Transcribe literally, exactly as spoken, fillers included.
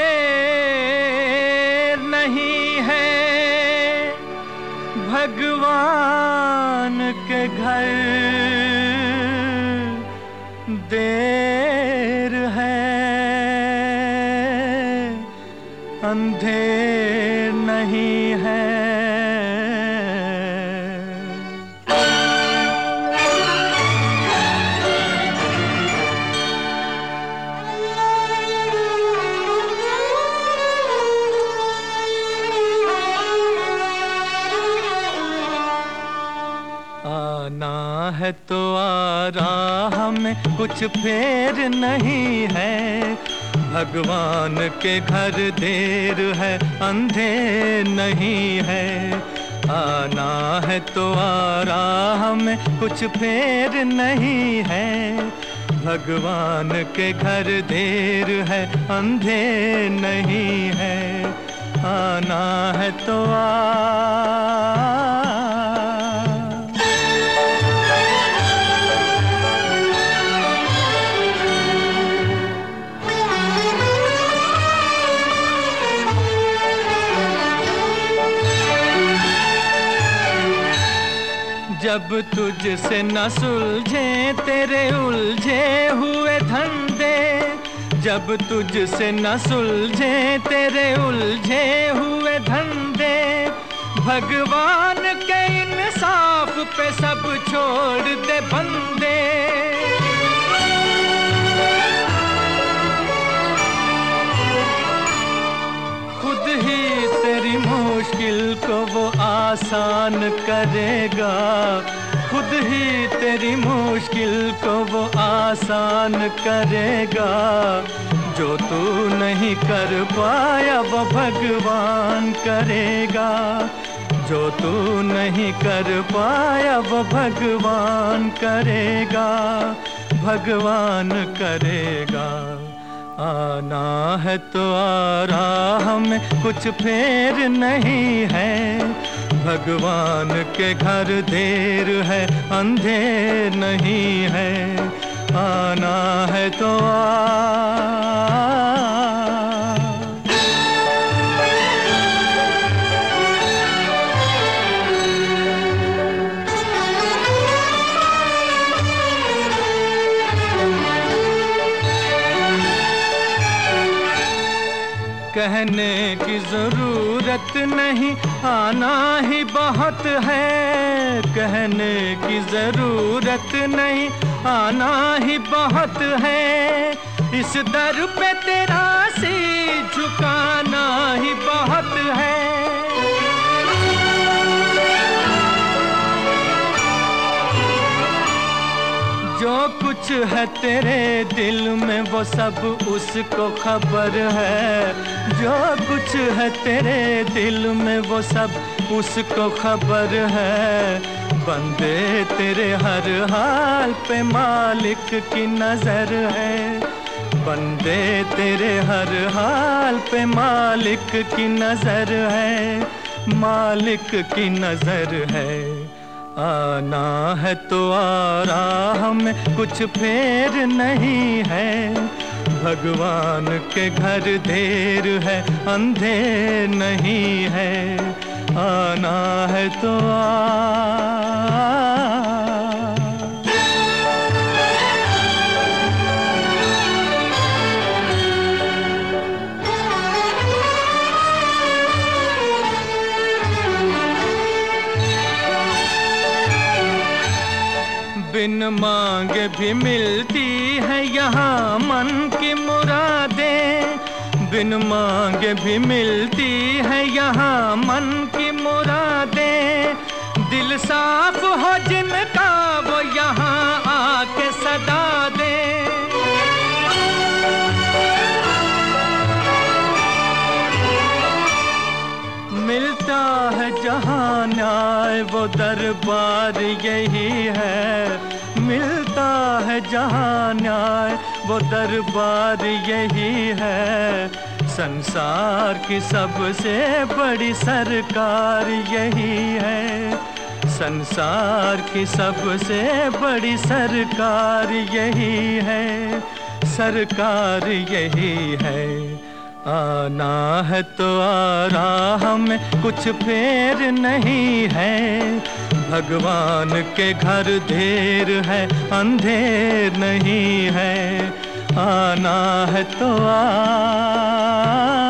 देर नहीं है, भगवान के घर देर है, अंधेर नहीं है। आना है तो आ राह में, कुछ फेर नहीं है, भगवान के घर देर है, अंधेर नहीं है। आना है तो आ राह में, कुछ फेर नहीं है, भगवान के घर देर है, अंधेर नहीं है। आना है तो आ जब तुझसे न सुलझे तेरे उलझे हुए धंधे, जब तुझसे न सुलझे तेरे उलझे हुए धंधे, भगवान के इंसाफ पे सब छोड़ दे बंदे। खुद ही तेरी मुश्किल को वो आसान करेगा, खुद ही तेरी मुश्किल को वो आसान करेगा। जो तू नहीं कर पाया वो भगवान करेगा, जो तू नहीं कर पाया वो भगवान करेगा, भगवान करेगा। आना है तो आ राह में, कुछ फेर नहीं है, भगवान के घर देर है, अंधेर नहीं है। आना है तो आ कहने की जरूरत नहीं, आना ही बहुत है। कहने की जरूरत नहीं, आना ही बहुत है। इस दर पे तेरा सिर झुकाना ही बहुत है। जो कुछ है तेरे दिल में वो सब उसको खबर है, जो कुछ है तेरे दिल में वो सब उसको खबर है। बंदे तेरे हर हाल पे मालिक की नजर है, बंदे तेरे हर हाल पे मालिक की नजर है, मालिक की नजर है। आना है तो आ राह में, कुछ फेर नहीं है, भगवान के घर देर है, अंधेर नहीं है। आना है तो आ बिन मांगे भी मिलती है यहाँ मन की मुरादें, बिन मांगे भी मिलती है यहाँ मन की मुरादें। दिल साफ हो जिनका वो यहाँ आके सदा दे। मिलता है जहाँ न्याय वो दरबार यही है, मिलता है जहाँ न्याय वो दरबार यही है। संसार की सबसे बड़ी सरकार यही है, संसार की सबसे बड़ी सरकार यही है, सरकार यही है। आना है तो आ राह में कुछ फेर नहीं है, भगवान के घर देर है अंधेर नहीं है। आना है तो आ